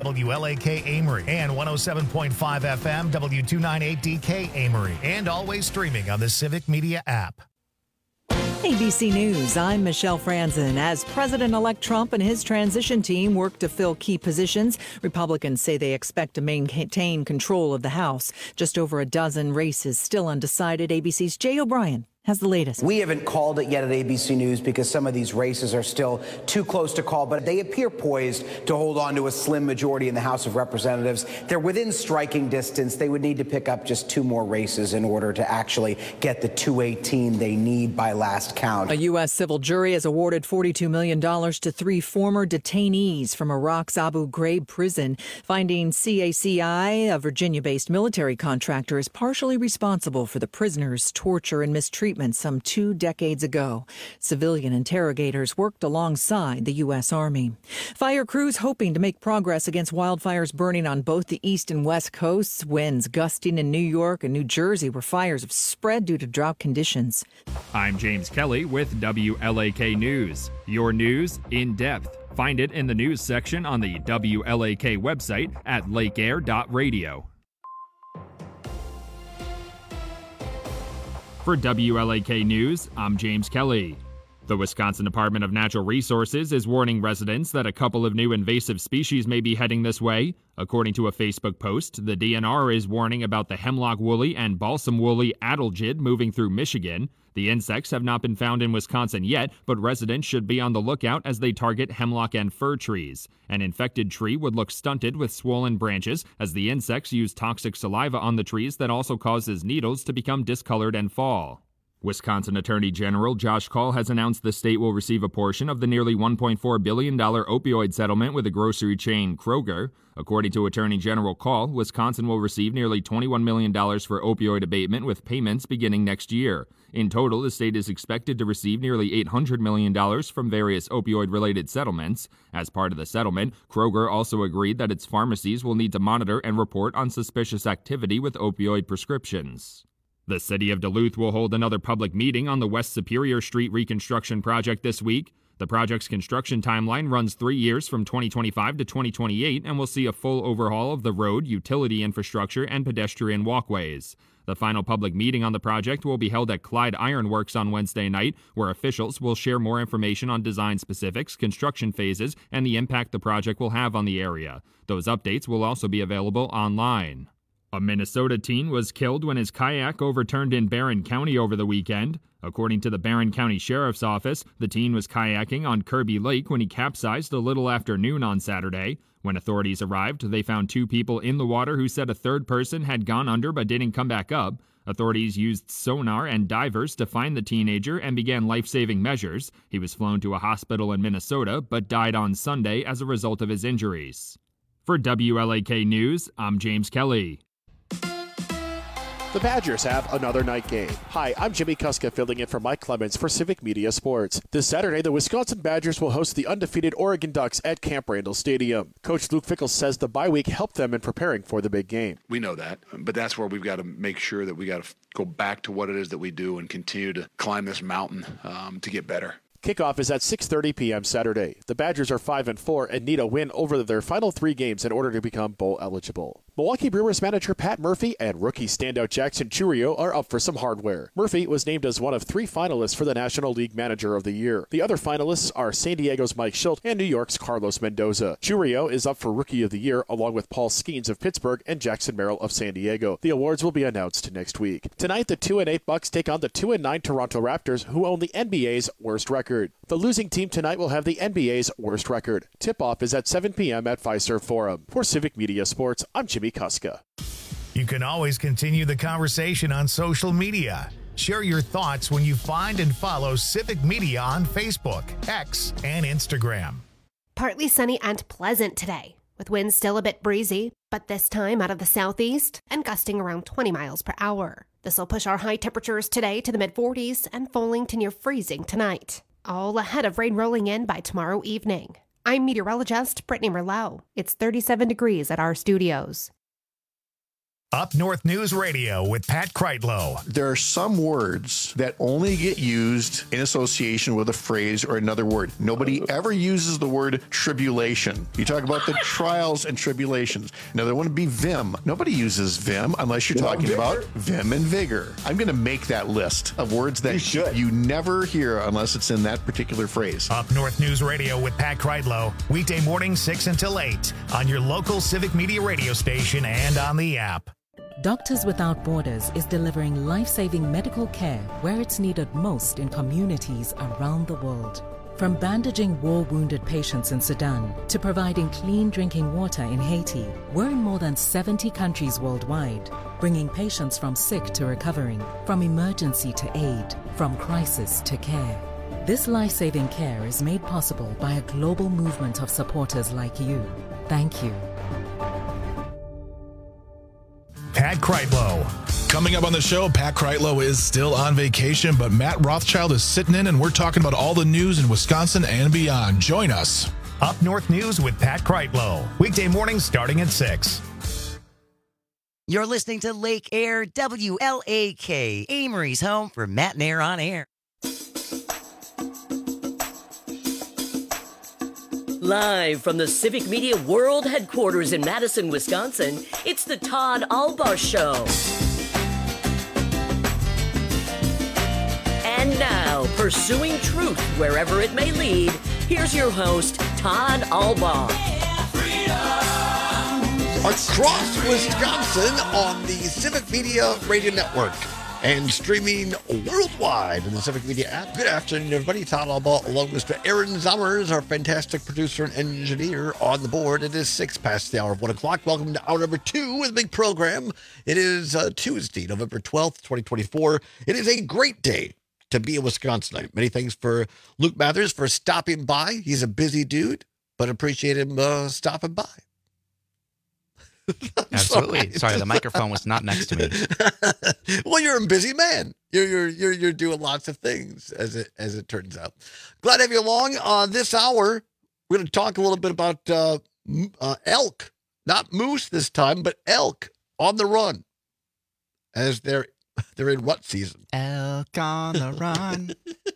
WLAK Amory, and 107.5 FM W298DK Amory, and always streaming on the Civic Media app. ABC News, I'm Michelle Franzen. As President-elect Trump and his transition team work to fill key positions, Republicans say they expect to maintain control of the House. Just over a dozen races still undecided. ABC's Jay O'Brien has the latest. We haven't called it yet at ABC News because some of these races are still too close to call, but they appear poised to hold on to a slim majority in the House of Representatives. They're within striking distance. They would need to pick up just 2 more races in order to actually get the 218 they need by last count. A U.S. civil jury has awarded $42 million to 3 former detainees from Iraq's Abu Ghraib prison, finding CACI, a Virginia-based military contractor, is partially responsible for the prisoners' torture and mistreatment some 2 decades ago. Civilian interrogators worked alongside the U.S. Army. Fire crews hoping to make progress against wildfires burning on both the east and west coasts. Winds gusting in New York and New Jersey where fires have spread due to drought conditions. I'm James Kelly with WLAK News. Your news in depth. Find it in the news section on the WLAK website at lakeair.radio. For WLAK News, I'm James Kelly. The Wisconsin Department of Natural Resources is warning residents that a couple of new invasive species may be heading this way. According to a Facebook post, the DNR is warning about the hemlock woolly and balsam woolly adelgid moving through Michigan. The insects have not been found in Wisconsin yet, but residents should be on the lookout as they target hemlock and fir trees. An infected tree would look stunted with swollen branches as the insects use toxic saliva on the trees that also causes needles to become discolored and fall. Wisconsin Attorney General Josh Kaul has announced the state will receive a portion of the nearly $1.4 billion opioid settlement with the grocery chain Kroger. According to Attorney General Kaul, Wisconsin will receive nearly $21 million for opioid abatement with payments beginning next year. In total, the state is expected to receive nearly $800 million from various opioid-related settlements. As part of the settlement, Kroger also agreed that its pharmacies will need to monitor and report on suspicious activity with opioid prescriptions. The city of Duluth will hold another public meeting on the West Superior Street reconstruction project this week. The project's construction timeline runs 3 years from 2025 to 2028 and will see a full overhaul of the road, utility infrastructure, and pedestrian walkways. The final public meeting on the project will be held at Clyde Ironworks on Wednesday night, where officials will share more information on design specifics, construction phases, and the impact the project will have on the area. Those updates will also be available online. A Minnesota teen was killed when his kayak overturned in Barron County over the weekend. According to the Barron County Sheriff's Office, the teen was kayaking on Kirby Lake when he capsized a little after noon on Saturday. When authorities arrived, they found 2 people in the water who said a third person had gone under but didn't come back up. Authorities used sonar and divers to find the teenager and began life-saving measures. He was flown to a hospital in Minnesota but died on Sunday as a result of his injuries. For WLAK News, I'm James Kelly. The Badgers have another night game. Hi, I'm Jimmy Kuska filling in for Mike Clemens for Civic Media Sports. This Saturday, the Wisconsin Badgers will host the undefeated Oregon Ducks at Camp Randall Stadium. Coach Luke Fickell says the bye week helped them in preparing for the big game. We know that, but that's where we've got to make sure that we got to go back to what it is that we do and continue to climb this mountain to get better. Kickoff is at 6:30 p.m. Saturday. The Badgers are 5-4 and need a win over their final 3 games in order to become bowl eligible. Milwaukee Brewers manager Pat Murphy and rookie standout Jackson Chourio are up for some hardware. Murphy was named as one of 3 finalists for the National League Manager of the Year. The other finalists are San Diego's Mike Schilt and New York's Carlos Mendoza. Chourio is up for Rookie of the Year along with Paul Skeens of Pittsburgh and Jackson Merrill of San Diego. The awards will be announced next week. Tonight, the 2-8 Bucks take on the 2-9 Toronto Raptors, who own the NBA's worst record. The losing team tonight will have the NBA's worst record. Tip-off is at 7 p.m. at Fiserv Forum. For Civic Media Sports, I'm Jimmy Kuska. You can always continue the conversation on social media. Share your thoughts when you find and follow Civic Media on Facebook, X, and Instagram. Partly sunny and pleasant today, with winds still a bit breezy, but this time out of the southeast and gusting around 20 miles per hour. This will push our high temperatures today to the mid-40s and falling to near freezing tonight. All ahead of rain rolling in by tomorrow evening. I'm meteorologist Brittany Merlot. It's 37 degrees at our studios. Up North News Radio with Pat Kreitlow. There are some words that only get used in association with a phrase or another word. Nobody ever uses the word tribulation. You talk about the trials and tribulations. Another one would be vim. Nobody uses vim unless you're talking about vim and vigor. I'm going to make that list of words that you never hear unless it's in that particular phrase. Up North News Radio with Pat Kreitlow. Weekday mornings 6 until 8 on your local Civic Media radio station and on the app. Doctors Without Borders is delivering life-saving medical care where it's needed most in communities around the world. From bandaging war-wounded patients in Sudan to providing clean drinking water in Haiti, we're in more than 70 countries worldwide, bringing patients from sick to recovering, from emergency to aid, from crisis to care. This life-saving care is made possible by a global movement of supporters like you. Thank you. Pat Kreitlow. Coming up on the show, Pat Kreitlow is still on vacation, but Matt Rothschild is sitting in, and we're talking about all the news in Wisconsin and beyond. Join us. Up North News with Pat Kreitlow. Weekday mornings starting at 6. You're listening to Lake Air WLAK, Amory's home for Matt and Air on Air. Live from the Civic Media World Headquarters in Madison, Wisconsin, it's the Todd Albaugh Show. And now, pursuing truth wherever it may lead, here's your host, Todd Albaugh. Across Wisconsin on the Civic Media Radio Network and streaming worldwide in the Civic Media app. Good afternoon, everybody. Todd Albaugh along with Mr. Aaron Zommers, our fantastic producer and engineer on the board. It is 6 past the hour of 1 o'clock. Welcome to hour number 2 of the big program. It is Tuesday, November 12th, 2024. It is a great day to be a Wisconsinite. Many thanks for Luke Mathers for stopping by. He's a busy dude, but appreciate him stopping by. Absolutely. Sorry, the microphone was not next to me. Well, you're a busy man. You're doing lots of things, as it turns out. Glad to have you along. This hour, we're going to talk a little bit about elk, not moose this time, but elk on the run, as they're in what season? Elk on the run.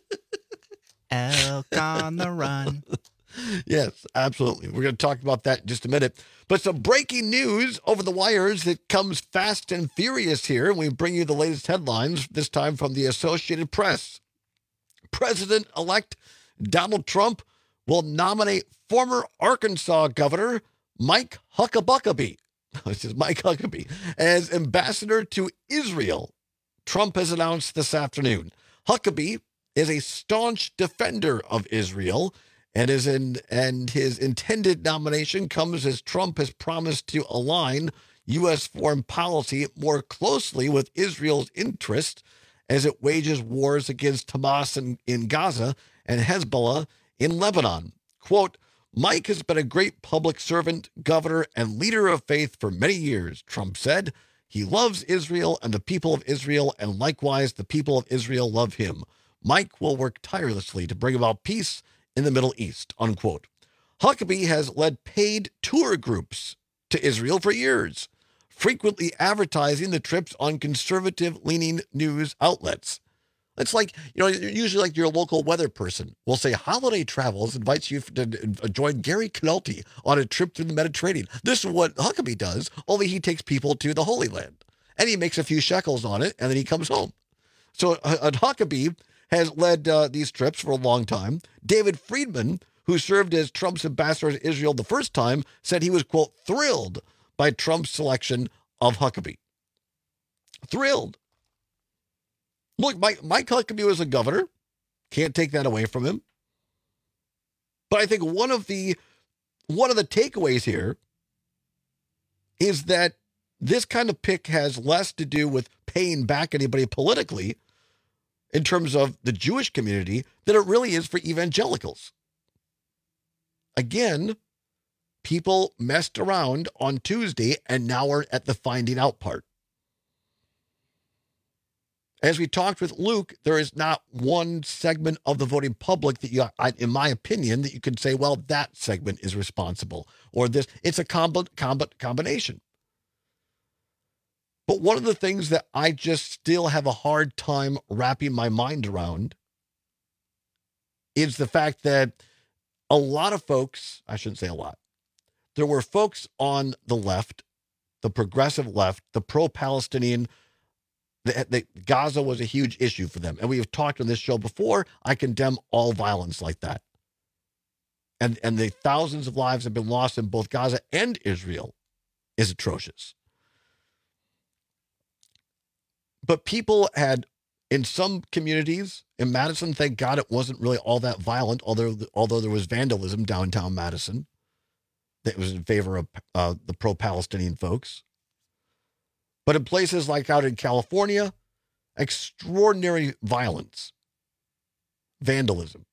Elk on the run. Yes, absolutely. We're going to talk about that in just a minute. But some breaking news over the wires that comes fast and furious here. And we bring you the latest headlines, this time from the Associated Press. President-elect Donald Trump will nominate former Arkansas Governor Mike Huckabee. This is Mike Huckabee as ambassador to Israel. Trump has announced this afternoon. Huckabee is a staunch defender of Israel, and his intended nomination comes as Trump has promised to align U.S. foreign policy more closely with Israel's interests as it wages wars against Hamas in Gaza and Hezbollah in Lebanon. Quote, Mike has been a great public servant, governor, and leader of faith for many years, Trump said. He loves Israel and the people of Israel, and likewise the people of Israel love him. Mike will work tirelessly to bring about peace in the Middle East, unquote. Huckabee has led paid tour groups to Israel for years, frequently advertising the trips on conservative-leaning news outlets. It's like, usually like your local weather person will say Holiday Travels invites you to join Gary Canulti on a trip through the Mediterranean. This is what Huckabee does, only he takes people to the Holy Land. And he makes a few shekels on it, and then he comes home. So Huckabee has led these trips for a long time. David Friedman, who served as Trump's ambassador to Israel the first time, said he was, quote, thrilled by Trump's selection of Huckabee. Thrilled. Look, Mike Huckabee was a governor. Can't take that away from him. But I think one of the takeaways here is that this kind of pick has less to do with paying back anybody politically in terms of the Jewish community than it really is for evangelicals. Again, people messed around on Tuesday, and now we're at the finding out part. As we talked with Luke, there is not one segment of the voting public that in my opinion, that you could say, well, that segment is responsible, or this. It's a combination. But one of the things that I just still have a hard time wrapping my mind around is the fact that a lot of folks, I shouldn't say a lot, there were folks on the left, the progressive left, the pro-Palestinian, that Gaza was a huge issue for them. And we have talked on this show before. I condemn all violence like that. And the thousands of lives have been lost in both Gaza and Israel is atrocious. But people had, in some communities, in Madison, thank God it wasn't really all that violent, although there was vandalism downtown Madison that was in favor of the pro-Palestinian folks. But in places like out in California, extraordinary violence, vandalism,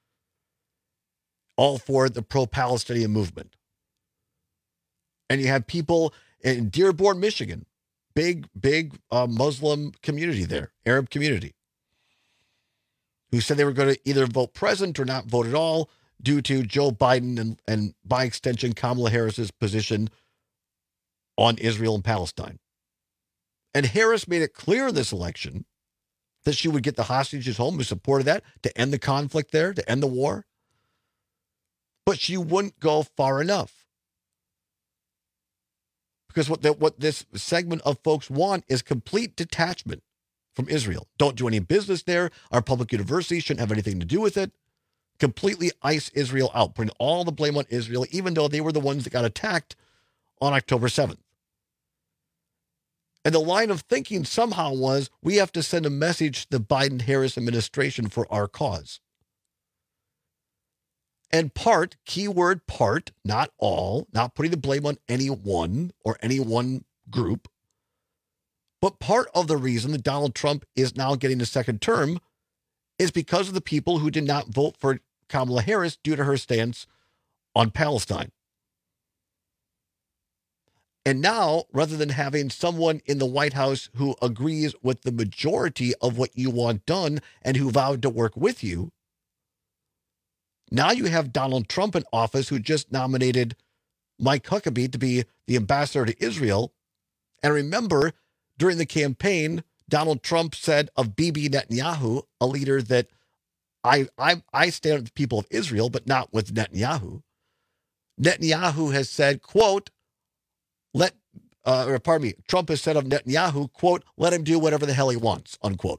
all for the pro-Palestinian movement. And you have people in Dearborn, Michigan, big Muslim community there, Arab community, who said they were going to either vote present or not vote at all due to Joe Biden and by extension, Kamala Harris's position on Israel and Palestine. And Harris made it clear in this election that she would get the hostages home, who supported that, to end the conflict there, to end the war. But she wouldn't go far enough. Because what this segment of folks want is complete detachment from Israel. Don't do any business there. Our public universities shouldn't have anything to do with it. Completely ice Israel out, putting all the blame on Israel, even though they were the ones that got attacked on October 7th. And the line of thinking somehow was, we have to send a message to the Biden-Harris administration for our cause. And part, keyword part, not all, not putting the blame on anyone or any one group, but part of the reason that Donald Trump is now getting a second term is because of the people who did not vote for Kamala Harris due to her stance on Palestine. And now, rather than having someone in the White House who agrees with the majority of what you want done and who vowed to work with you, now you have Donald Trump in office who just nominated Mike Huckabee to be the ambassador to Israel. And remember, during the campaign, Donald Trump said of Bibi Netanyahu, a leader that I stand with the people of Israel, but not with Netanyahu. Netanyahu has said, quote, Trump has said of Netanyahu, quote, let him do whatever the hell he wants, unquote.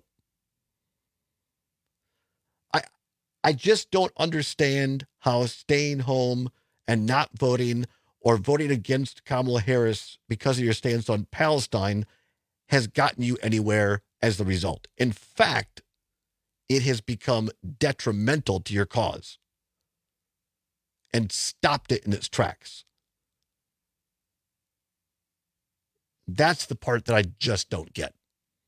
I just don't understand how staying home and not voting or voting against Kamala Harris because of your stance on Palestine has gotten you anywhere as the result. In fact, it has become detrimental to your cause and stopped it in its tracks. That's the part that I just don't get.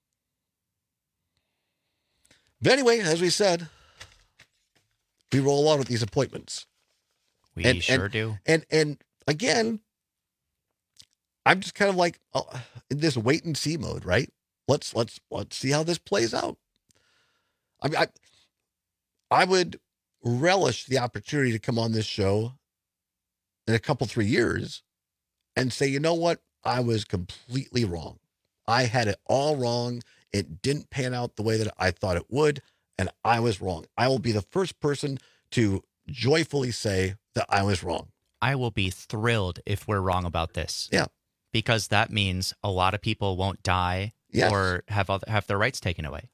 But anyway, as we said, we roll on with these appointments. We sure do. And again, I'm just kind of like in this wait and see mode, right? Let's see how this plays out. I mean, I would relish the opportunity to come on this show in a couple, 3 years and say, you know what? I was completely wrong. I had it all wrong. It didn't pan out the way that I thought it would. And I was wrong. I will be the first person to joyfully say that I was wrong. I will be thrilled if we're wrong about this. Yeah. Because that means a lot of people won't die or have their rights taken away.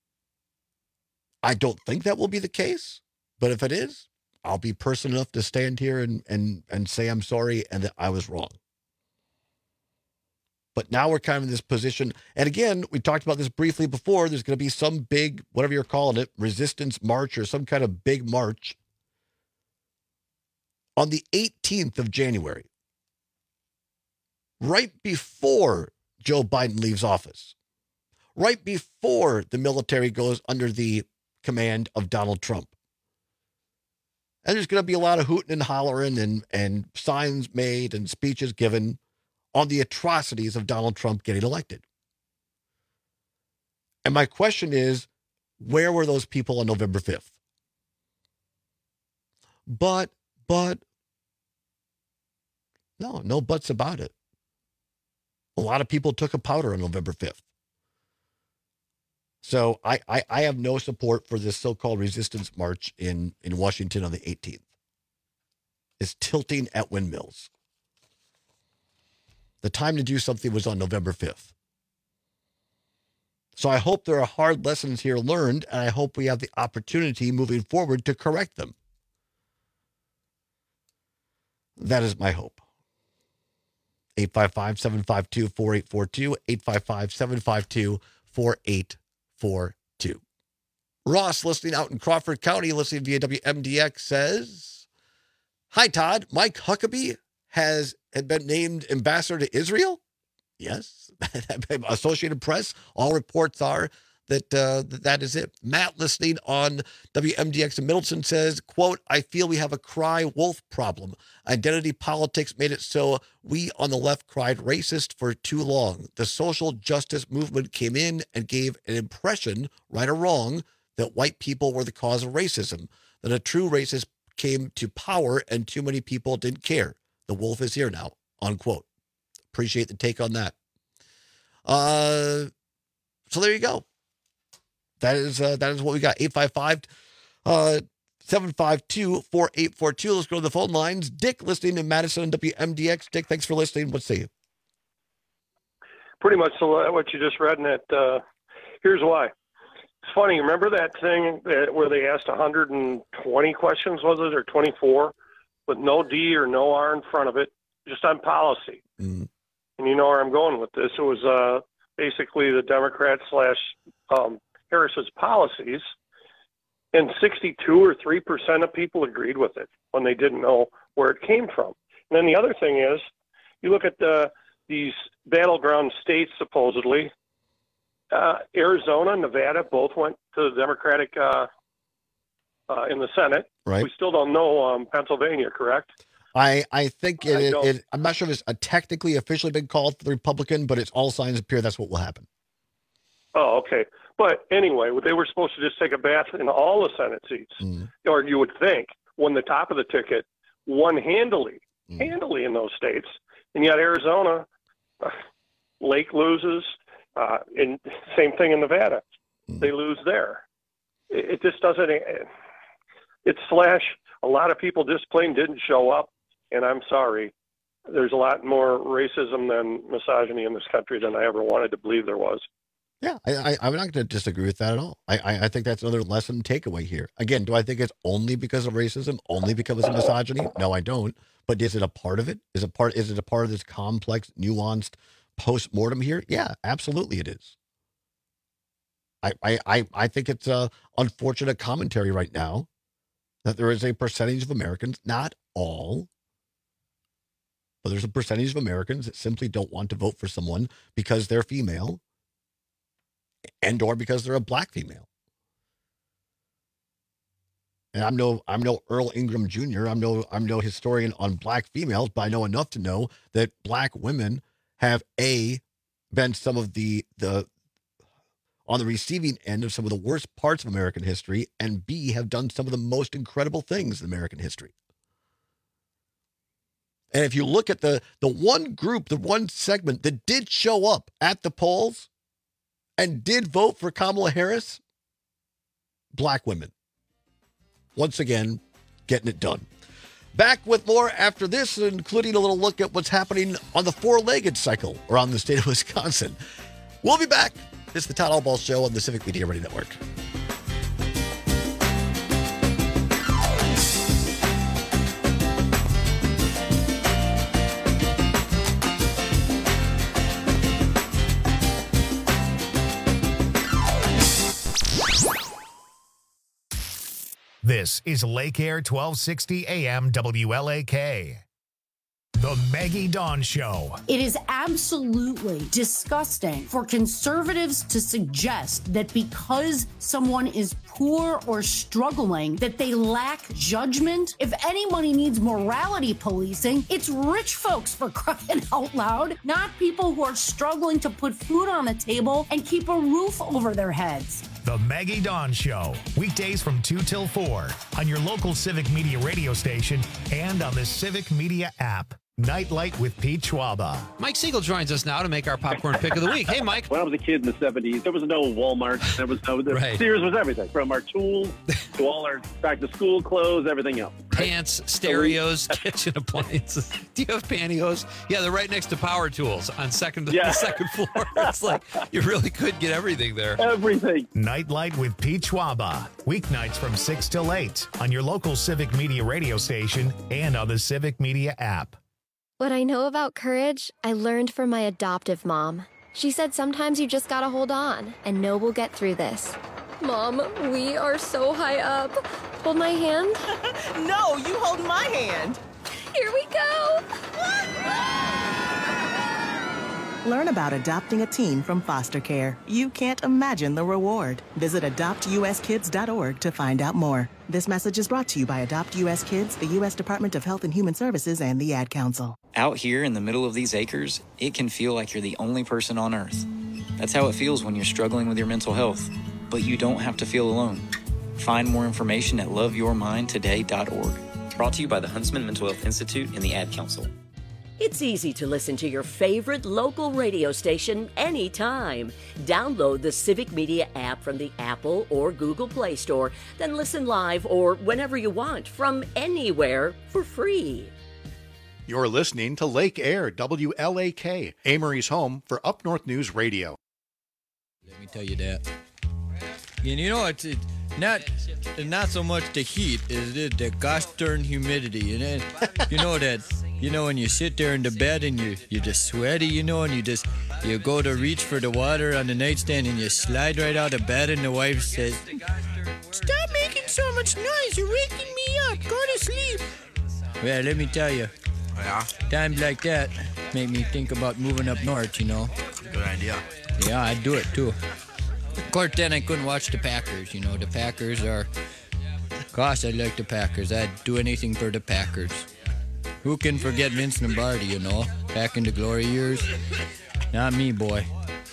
I don't think that will be the case. But if it is, I'll be person enough to stand here and say I'm sorry and that I was wrong. But now we're kind of in this position. And again, we talked about this briefly before. There's going to be some big, whatever you're calling it, resistance march or some kind of big march on the 18th of January, right before Joe Biden leaves office, right before the military goes under the command of Donald Trump. And there's going to be a lot of hooting and hollering and signs made and speeches given on the atrocities of Donald Trump getting elected. And my question is, where were those people on November 5th? But, no buts about it. A lot of people took a powder on November 5th. So I have no support for this so-called resistance march in Washington on the 18th. It's tilting at windmills. The time to do something was on November 5th. So I hope there are hard lessons here learned, and I hope we have the opportunity moving forward to correct them. That is my hope. 855-752-4842, 855-752-4842. Ross, listening out in Crawford County, listening via WMDX, says, hi, Todd. Mike Huckabee had been named ambassador to Israel? Yes. Associated Press, all reports are that is it. Matt, listening on WMDX in Middleton, says, quote, I feel we have a cry wolf problem. Identity politics made it so we on the left cried racist for too long. The social justice movement came in and gave an impression, right or wrong, that white people were the cause of racism. That a true racist came to power and too many people didn't care. The wolf is here now, unquote. Appreciate the take on that. So there you go. That is what we got. 855-752-4842. Let's go to the phone lines. Dick, listening in Madison and WMDX. Dick, thanks for listening. What say you? Pretty much what you just read in it. Here's why. It's funny. Remember that thing where they asked 120 questions, was it, or 24, with no D or no R in front of it, just on policy? Mm-hmm. And you know where I'm going with this. It was basically the Democrat / Harris's policies, and 62 or 3% of people agreed with it when they didn't know where it came from. And then the other thing is, you look at these battleground states, supposedly, Arizona, Nevada, both went to the Democratic in the Senate. Right. We still don't know Pennsylvania, correct? I think I'm not sure if it's technically officially been called for the Republican, but it's all signs appear that's what will happen. Oh, okay. But anyway, they were supposed to just take a bath in all the Senate seats, or you would think, won the top of the ticket, won handily in those states. And yet Arizona, Lake loses, and same thing in Nevada. They lose there. It just doesn't, it's slash, a lot of people just plain didn't show up, and I'm sorry. There's a lot more racism than misogyny in this country than I ever wanted to believe there was. Yeah, I'm not going to disagree with that at all. I think that's another lesson takeaway here. Again, do I think it's only because of racism, only because of misogyny? No, I don't. But is it a part of it? Is it a part of this complex, nuanced post-mortem here? Yeah, absolutely it is. I think it's a unfortunate commentary right now that there is a percentage of Americans, not all, but there's a percentage of Americans that simply don't want to vote for someone because they're female and or because they're a black female. And I'm no Earl Ingram Jr. I'm no historian on black females, but I know enough to know that black women have been some of the on the receiving end of some of the worst parts of American history, and B, have done some of the most incredible things in American history. And if you look at the one group, the one segment that did show up at the polls and did vote for Kamala Harris, black women. Once again, getting it done. Back with more after this, including a little look at what's happening on the four-legged cycle around the state of Wisconsin. We'll be back. This is the Todd Albaugh Show on the Civic Media Radio Network. This is Lake Air 1260 AM WLAK. The Maggie Dawn Show. It is absolutely disgusting for conservatives to suggest that because someone is poor or struggling, that they lack judgment. If anybody needs morality policing, it's rich folks, for crying out loud, not people who are struggling to put food on the table and keep a roof over their heads. The Maggie Dawn Show, weekdays from 2 till 4 on your local Civic Media radio station and on the Civic Media app. Nightlight with Pete Schwaba. Mike Siegel joins us now to make our popcorn pick of the week. Hey, Mike. When I was a kid in the 70s, there was no Walmart. There was no Right. Sears was everything, from our tools to all our back-to-school clothes, everything else. Pants, stereos, kitchen appliances. Do you have pantyhose? Yeah, they're right next to power tools on the second floor. It's like you really could get everything there. Everything. Nightlight with Pete Schwaba. Weeknights from 6 till 8 on your local Civic Media radio station and on the Civic Media app. What I know about courage, I learned from my adoptive mom. She said sometimes you just gotta hold on and know we'll get through this. Mom, we are so high up. Hold my hand. No, you hold my hand. Here we go. Learn about adopting a teen from foster care. You can't imagine the reward. Visit adoptuskids.org to find out more. This message is brought to you by Adopt US Kids, the U.S. Department of Health and Human Services, and the Ad Council. Out here in the middle of these acres, it can feel like you're the only person on Earth. That's how it feels when you're struggling with your mental health. But you don't have to feel alone. Find more information at loveyourmindtoday.org. Brought to you by the Huntsman Mental Health Institute and the Ad Council. It's easy to listen to your favorite local radio station anytime. Download the Civic Media app from the Apple or Google Play Store, then listen live or whenever you want from anywhere for free. You're listening to Lake Air, WLAK, Amory's home for Up North News Radio. Let me tell you that. And you know, it's not so much the heat, is it the gosh darn humidity. And then, you know that, when you sit there in the bed and you're just sweaty, and you go to reach for the water on the nightstand and you slide right out of bed and the wife says, "Stop making so much noise, you're waking me up, go to sleep." Well, let me tell you, times like that make me think about moving up north, Good idea. Yeah, I'd do it too. Of course, then I couldn't watch the Packers. The Packers are... Gosh, I like the Packers. I'd do anything for the Packers. Who can forget Vince Lombardi, Back in the glory years? Not me, boy.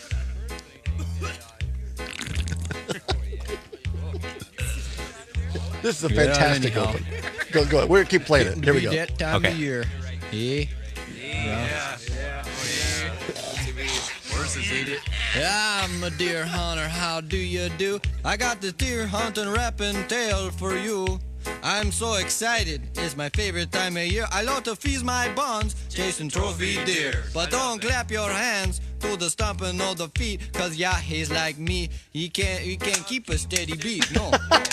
This is a fantastic open. Go ahead. We're going to keep playing it. Here we go. That time of year. Yeah. Yeah, my deer hunter, how do you do? I got the deer hunting rapping tale for you. I'm so excited, it's my favorite time of year. I love to feast my buns, chasing trophy deer. But don't clap your hands to the stomping of the feet, cause yeah, he's like me, he can't keep a steady beat, no.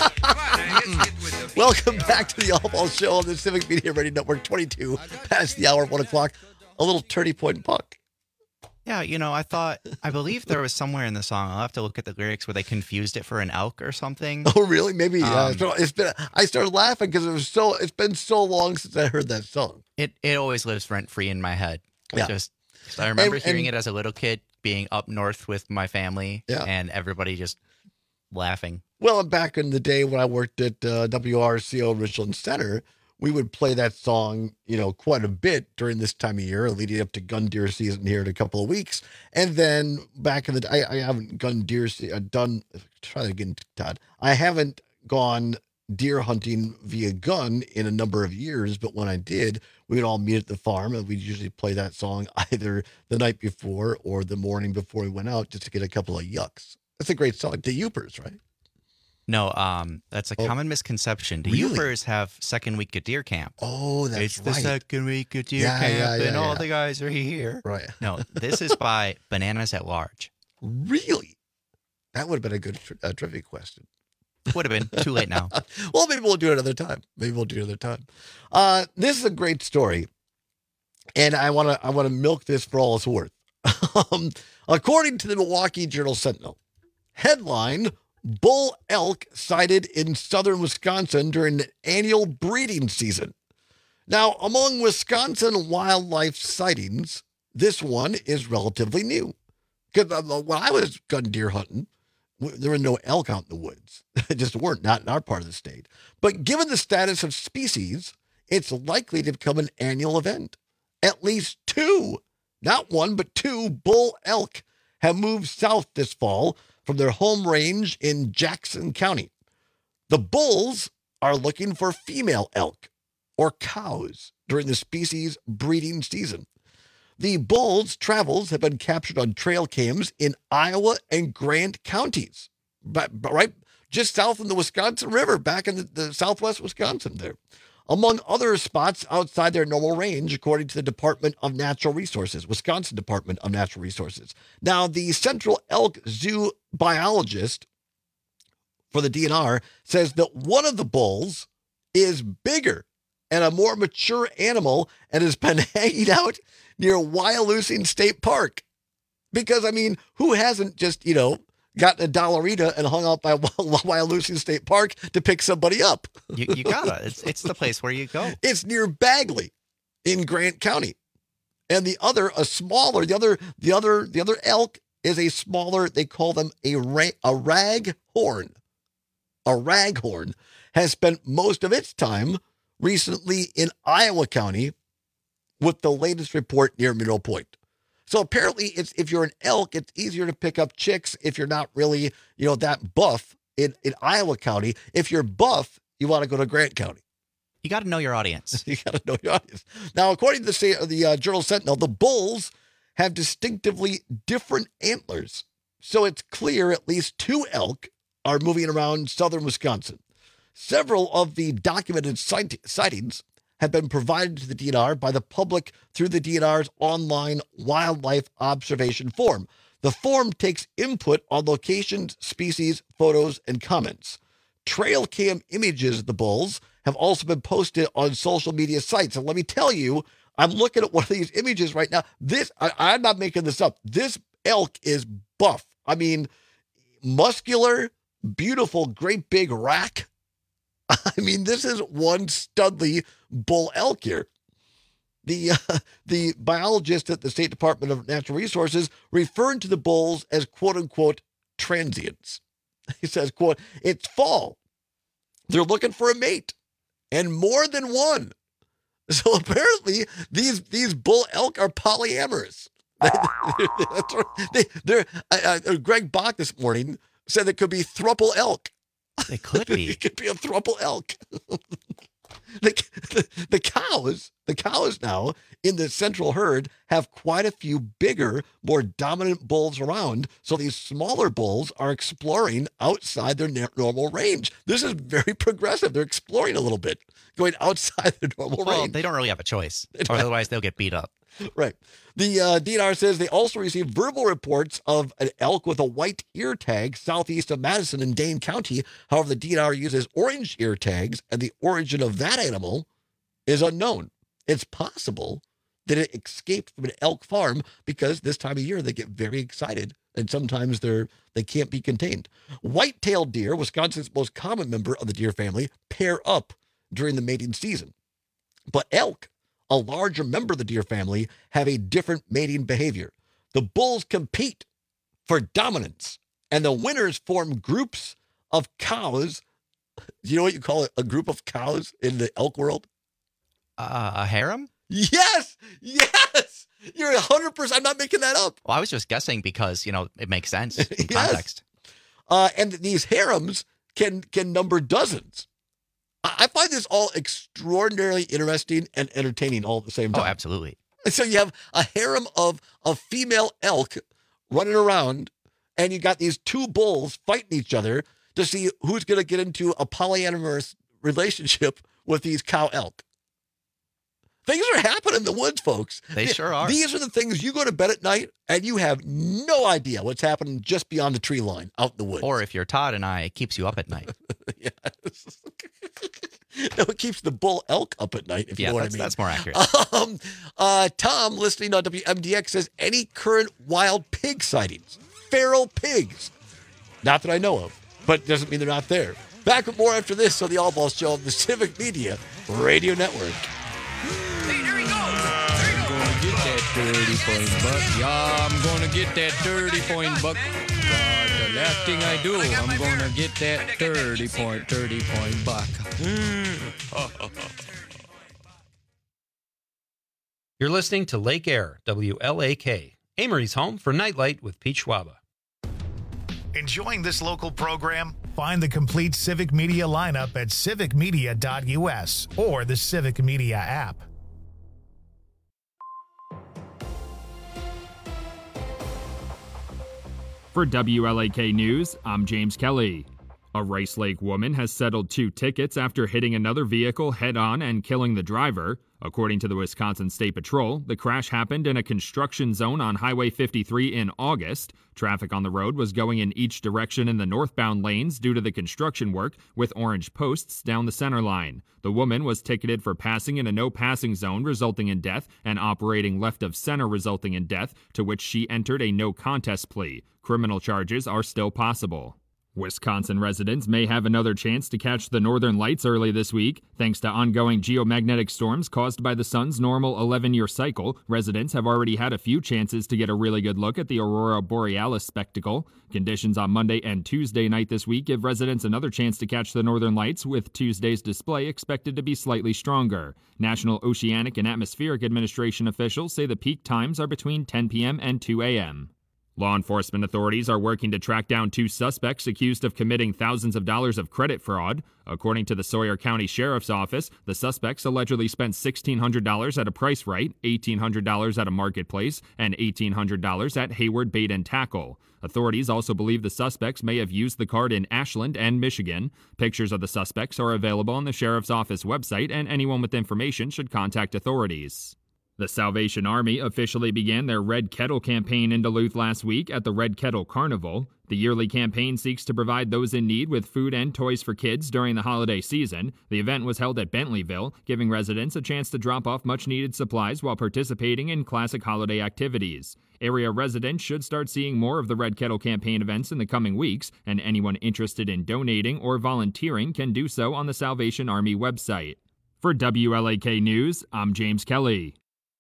Welcome back to the All Ball Show on the Civic Media Radio Network, 22 past the hour of 1 o'clock. A little 30-point buck. Yeah, I believe there was somewhere in the song, I'll have to look at the lyrics, where they confused it for an elk or something. Oh, really? Maybe. I started laughing because it's been so long since I heard that song. It always lives rent-free in my head. Yeah. I remember hearing it as a little kid, being up north with my family, Yeah. and everybody just laughing. Well, back in the day when I worked at WRCO Richland Center, we would play that song, quite a bit during this time of year, leading up to gun deer season here in a couple of weeks. And then back in the I haven't gun deer try that again, Todd. I haven't gone deer hunting via gun in a number of years, but when I did, we would all meet at the farm and we'd usually play that song either the night before or the morning before we went out just to get a couple of yucks. That's a great song. The Yoopers, right? No, that's a common misconception. The Yoopers have second week of deer camp. Oh, that's It's the second week of deer camp, and all the guys are here. Right. No, this is by Bananas at Large. Really? That would have been a good trivia question. Would have been. Too late now. Well, maybe we'll do it another time. This is a great story, and I want to milk this for all it's worth. According to the Milwaukee Journal-Sentinel, headline: bull elk sighted in southern Wisconsin during the annual breeding season. Now, among Wisconsin wildlife sightings, this one is relatively new. Because when I was gun deer hunting, there were no elk out in the woods. They just weren't, not in our part of the state. But given the status of species, it's likely to become an annual event. At least 2, not 1, but 2 bull elk have moved south this fall from their home range in Jackson County. The bulls are looking for female elk, or cows during the species breeding season. The bull's travels have been captured on trail cams in Iowa and Grant counties, but right just south of the Wisconsin River, back in the southwest Wisconsin there, among other spots outside their normal range, according to the Department of Natural Resources, Wisconsin Department of Natural Resources. Now, the Central Elk Zoo biologist for the DNR says that one of the bulls is bigger and a more mature animal and has been hanging out near Wyalusing State Park. Because, I mean, who hasn't just, gotten a Dollarita and hung out by Wyalusing State Park to pick somebody up? You gotta. It's the place where you go. It's near Bagley in Grant County. And the other elk is a smaller, they call them a raghorn. A raghorn has spent most of its time recently in Iowa County, with the latest report near Mineral Point. So apparently, if you're an elk, it's easier to pick up chicks if you're not really, that buff in Iowa County. If you're buff, you want to go to Grant County. You got to know your audience. You got to know your audience. Now, according to the Journal Sentinel, the bulls have distinctively different antlers. So it's clear at least 2 elk are moving around southern Wisconsin. Several of the documented sightings have been provided to the DNR by the public through the DNR's online wildlife observation form. The form takes input on locations, species, photos, and comments. Trail cam images of the bulls have also been posted on social media sites. And let me tell you, I'm looking at one of these images right now. I'm not making this up. This elk is buff. I mean, muscular, beautiful, great big rack. I mean, this is one studly bull elk here. The biologist at the State Department of Natural Resources referred to the bulls as quote unquote transients. He says, quote, it's fall. They're looking for a mate and more than one. So apparently these bull elk are polyamorous. Greg Bach this morning said it could be thruple elk. They could be. It could be a thruple elk. The cows now in the central herd have quite a few bigger, more dominant bulls around. So these smaller bulls are exploring outside their normal range. This is very progressive. They're exploring a little bit, going outside their normal range. They don't really have a choice, or otherwise they'll get beat up. Right. The DNR says they also received verbal reports of an elk with a white ear tag southeast of Madison in Dane County. However, the DNR uses orange ear tags, and the origin of that animal is unknown. It's possible that it escaped from an elk farm because this time of year they get very excited, and sometimes they can't be contained. White-tailed deer, Wisconsin's most common member of the deer family, pair up during the mating season. But elk, a larger member of the deer family, have a different mating behavior. The bulls compete for dominance, and the winners form groups of cows. Do you know what you call a group of cows in the elk world? A harem? Yes! You're 100%. I'm not making that up. Well, I was just guessing because, it makes sense in context. And these harems can number dozens. I find this all extraordinarily interesting and entertaining all at the same time. Oh, absolutely. So you have a harem of female elk running around, and you got these 2 bulls fighting each other to see who's going to get into a polyamorous relationship with these cow elk. Things are happening in the woods, folks. They sure are. These are the things you go to bed at night and you have no idea what's happening just beyond the tree line out in the woods. Or if you're Todd and I, it keeps you up at night. Yes. No, it keeps the bull elk up at night, if you know what I mean. That's more accurate. Tom, listening on WMDX, says, any current wild pig sightings? Feral pigs? Not that I know of, but doesn't mean they're not there. Back with more after this on the All Balls Show of the Civic Media Radio Network. Hey, there he goes. Get that 30-point buck. Yeah, I'm going to get that 30-point buck. The last thing I do, I'm going to get that 30-point buck. You're listening to Lake Air, WLAK, Amory's home for Nightlight with Pete Schwaba. Enjoying this local program? Find the complete Civic Media lineup at civicmedia.us or the Civic Media app. For WLAK News, I'm James Kelly. A Rice Lake woman has settled 2 tickets after hitting another vehicle head-on and killing the driver. According to the Wisconsin State Patrol, the crash happened in a construction zone on Highway 53 in August. Traffic on the road was going in each direction in the northbound lanes due to the construction work, with orange posts down the center line. The woman was ticketed for passing in a no-passing zone, resulting in death, and operating left of center, resulting in death, to which she entered a no-contest plea. Criminal charges are still possible. Wisconsin residents may have another chance to catch the northern lights early this week. Thanks to ongoing geomagnetic storms caused by the sun's normal 11-year cycle, residents have already had a few chances to get a really good look at the aurora borealis spectacle. Conditions on Monday and Tuesday night this week give residents another chance to catch the northern lights, with Tuesday's display expected to be slightly stronger. National Oceanic and Atmospheric Administration officials say the peak times are between 10 p.m. and 2 a.m. Law enforcement authorities are working to track down 2 suspects accused of committing thousands of dollars of credit fraud. According to the Sawyer County Sheriff's Office, the suspects allegedly spent $1,600 at a Price Right, $1,800 at a Marketplace, and $1,800 at Hayward Bait and Tackle. Authorities also believe the suspects may have used the card in Ashland and Michigan. Pictures of the suspects are available on the Sheriff's Office website, and anyone with information should contact authorities. The Salvation Army officially began their Red Kettle campaign in Duluth last week at the Red Kettle Carnival. The yearly campaign seeks to provide those in need with food and toys for kids during the holiday season. The event was held at Bentleyville, giving residents a chance to drop off much-needed supplies while participating in classic holiday activities. Area residents should start seeing more of the Red Kettle campaign events in the coming weeks, and anyone interested in donating or volunteering can do so on the Salvation Army website. For WLAK News, I'm James Kelly.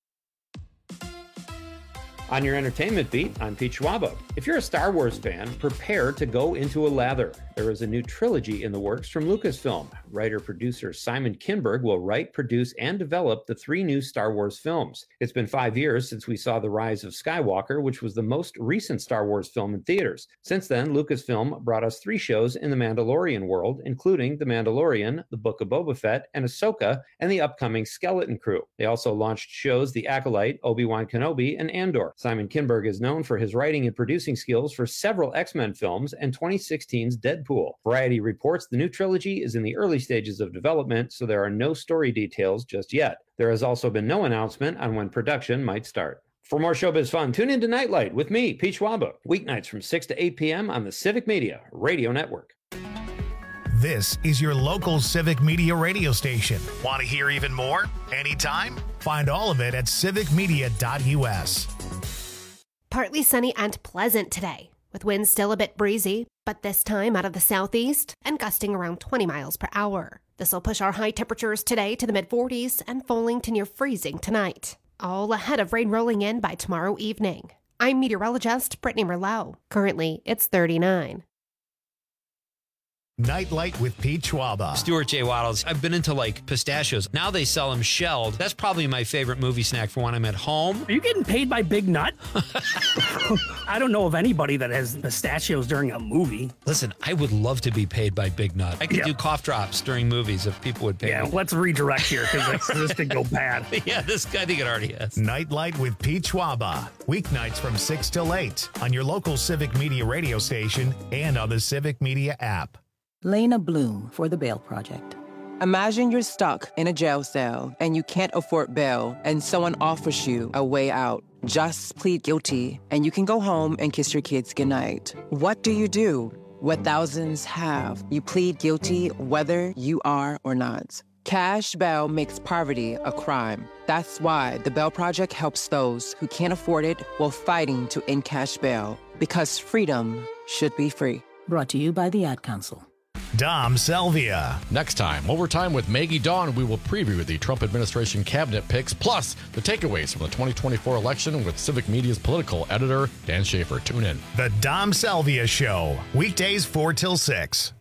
On your entertainment beat, I'm Pete Schwaba. If you're a Star Wars fan, prepare to go into a lather. There is a new trilogy in the works from Lucasfilm. Writer-producer Simon Kinberg will write, produce, and develop the 3 new Star Wars films. It's been 5 years since we saw The Rise of Skywalker, which was the most recent Star Wars film in theaters. Since then, Lucasfilm brought us 3 shows in the Mandalorian world, including The Mandalorian, The Book of Boba Fett, and Ahsoka, and the upcoming Skeleton Crew. They also launched shows The Acolyte, Obi-Wan Kenobi, and Andor. Simon Kinberg is known for his writing and producing skills for several X-Men films and 2016's Deadpool. Variety reports the new trilogy is in the early stages of development, so there are no story details just yet. There has also been no announcement on when production might start. For more showbiz fun, tune in to Nightlight with me, Pete Schwaba, weeknights from 6 to 8 p.m. on the Civic Media Radio Network. This is your local Civic Media radio station. Want to hear even more? Anytime? Find all of it at civicmedia.us. Partly sunny and pleasant today, with winds still a bit breezy, but this time out of the southeast and gusting around 20 miles per hour. This will push our high temperatures today to the mid-40s and falling to near freezing tonight, all ahead of rain rolling in by tomorrow evening. I'm meteorologist Brittany Merlot. Currently, it's 39. Nightlight with Pete Schwaba. Stuart J. Waddles. I've been into like pistachios. Now they sell them shelled. That's probably my favorite movie snack for when I'm at home. Are you getting paid by Big Nut? I don't know of anybody that has pistachios during a movie. Listen, I would love to be paid by Big Nut. I could do cough drops during movies if people would pay me. Yeah, let's redirect here because this could go bad. Yeah, I think it already has. Nightlight with Pete Schwaba. Weeknights from 6 till 8 on your local Civic Media radio station and on the Civic Media app. Lena Bloom for the Bail Project. Imagine you're stuck in a jail cell and you can't afford bail and someone offers you a way out. Just plead guilty and you can go home and kiss your kids goodnight. What do? What thousands have. You plead guilty whether you are or not. Cash bail makes poverty a crime. That's why the Bail Project helps those who can't afford it while fighting to end cash bail. Because freedom should be free. Brought to you by the Ad Council. Dom Salvia. Next time, Overtime with Maggie Dawn, we will preview the Trump administration cabinet picks, plus the takeaways from the 2024 election with Civic Media's political editor, Dan Schaefer. Tune in. The Dom Salvia Show, weekdays 4 till 6.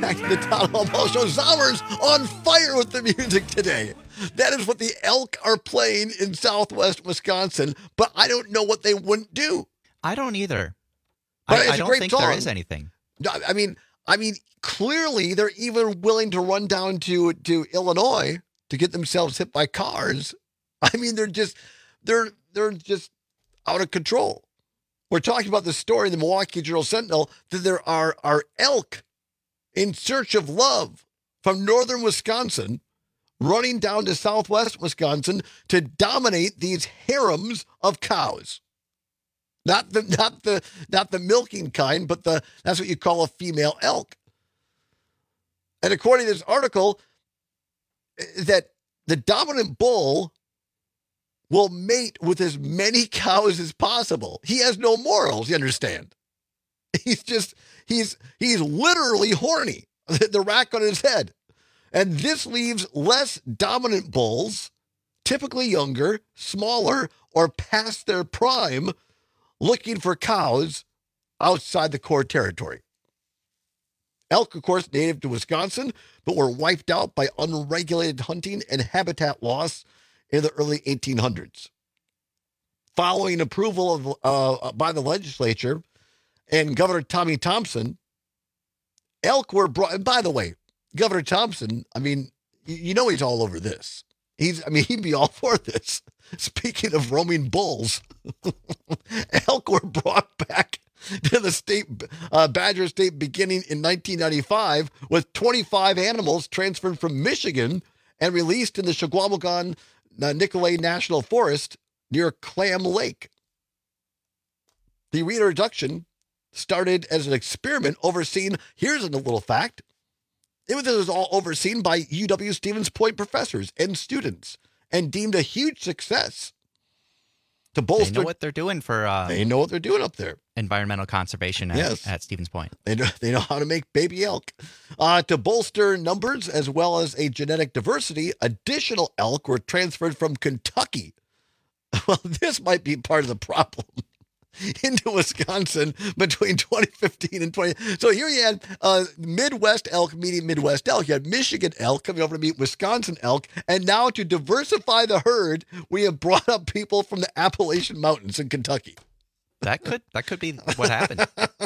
back to the Todd Hall Show. Zomers on fire with the music today. That is what the Elk are playing in Southwest Wisconsin, but I don't know what they wouldn't do. I don't either. But I don't think there is anything. I mean, clearly they're even willing to run down to Illinois to get themselves hit by cars. I mean, they're just out of control. We're talking about the story in the Milwaukee Journal-Sentinel that there are elk in search of love from northern Wisconsin running down to southwest Wisconsin to dominate these harems of cows. Not the milking kind, but that's what you call a female elk. And according to this article, that the dominant bull will mate with as many cows as possible. He has no morals, you understand? He's literally horny, the rack on his head. And this leaves less dominant bulls, typically younger, smaller, or past their prime, looking for cows outside the core territory. Elk, of course, native to Wisconsin, but were wiped out by unregulated hunting and habitat loss in the early 1800s. Following approval by the legislature and Governor Tommy Thompson, elk were brought. And by the way, Governor Thompson, I mean, you know he's all over this. He'd be all for this. Speaking of roaming bulls, elk were brought back to the state, Badger State, beginning in 1995, with 25 animals transferred from Michigan and released in the Shawinigan Nicolet National Forest near Clam Lake. The reintroduction started as an experiment overseen, here's a little fact, it was all overseen by UW Stevens Point professors and students and deemed a huge success. To bolster, they know what they're doing for. They know what they're doing up there. Environmental conservation at Stevens Point. They know how to make baby elk. To bolster numbers as well as a genetic diversity, additional elk were transferred from Kentucky. Well, this might be part of the problem. Into Wisconsin between 2015 and 20. So here you had Midwest elk meeting Midwest elk. You had Michigan elk coming over to meet Wisconsin elk. And now to diversify the herd, we have brought up people from the Appalachian Mountains in Kentucky. That could be what happened.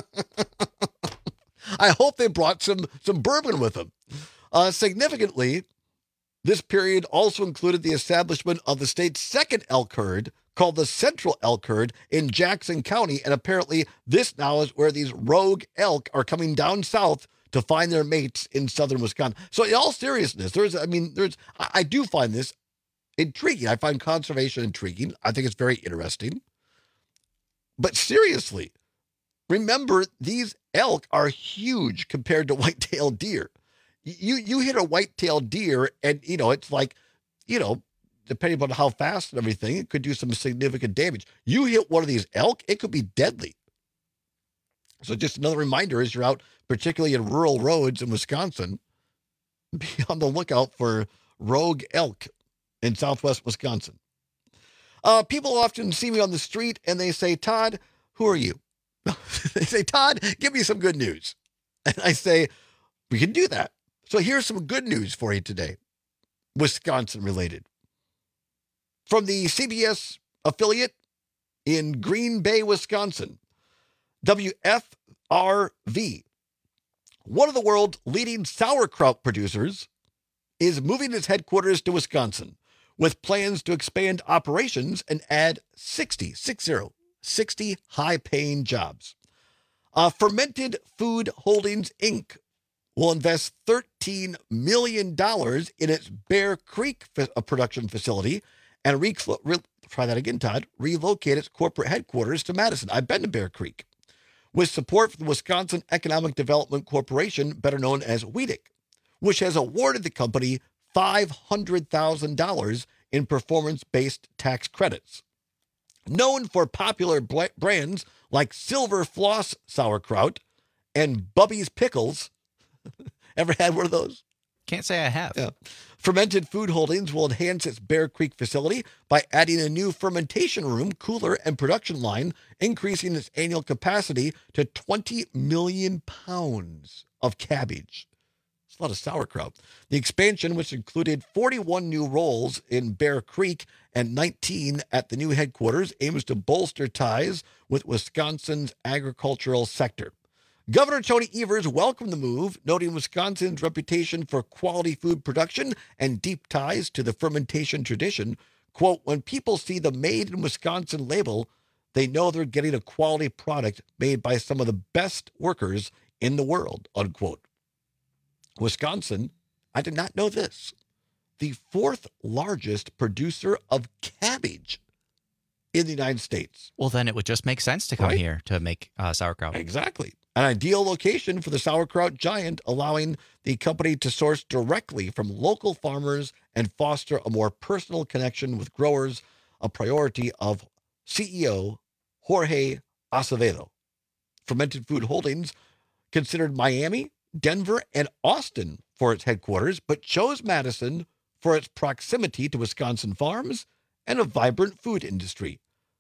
I hope they brought some bourbon with them. Significantly, this period also included the establishment of the state's second elk herd, called the Central Elk Herd in Jackson County. And apparently this now is where these rogue elk are coming down south to find their mates in southern Wisconsin. So in all seriousness, I do find this intriguing. I find conservation intriguing. I think it's very interesting. But seriously, remember, these elk are huge compared to white-tailed deer. You hit a white-tailed deer and, it's like, depending on how fast and everything, it could do some significant damage. You hit one of these elk, it could be deadly. So just another reminder as you're out, particularly in rural roads in Wisconsin, be on the lookout for rogue elk in southwest Wisconsin. People often see me on the street and they say, Todd, who are you? They say, Todd, give me some good news. And I say, we can do that. So here's some good news for you today, Wisconsin related. From the CBS affiliate in Green Bay, Wisconsin, WFRV, one of the world's leading sauerkraut producers, is moving its headquarters to Wisconsin with plans to expand operations and add 60 high-paying jobs. Fermented Food Holdings, Inc. will invest $13 million in its Bear Creek production facility and relocate its corporate headquarters to Madison. I've been to Bear Creek. With support from the Wisconsin Economic Development Corporation, better known as WEDC, which has awarded the company $500,000 in performance-based tax credits. Known for popular brands like Silver Floss Sauerkraut and Bubby's Pickles. Ever had one of those? Can't say I have. Yeah. Fermented Food Holdings will enhance its Bear Creek facility by adding a new fermentation room, cooler, and production line, increasing its annual capacity to 20 million pounds of cabbage. It's a lot of sauerkraut. The expansion, which included 41 new roles in Bear Creek and 19 at the new headquarters, aims to bolster ties with Wisconsin's agricultural sector. Governor Tony Evers welcomed the move, noting Wisconsin's reputation for quality food production and deep ties to the fermentation tradition. Quote, when people see the Made in Wisconsin label, they know they're getting a quality product made by some of the best workers in the world, unquote. Wisconsin, I did not know this, the fourth largest producer of cabbage in the United States. Well, then it would just make sense to come Right? here to make sauerkraut. Exactly. An ideal location for the sauerkraut giant, allowing the company to source directly from local farmers and foster a more personal connection with growers, a priority of CEO Jorge Acevedo. Fermented Food Holdings considered Miami, Denver, and Austin for its headquarters, but chose Madison for its proximity to Wisconsin farms and a vibrant food industry.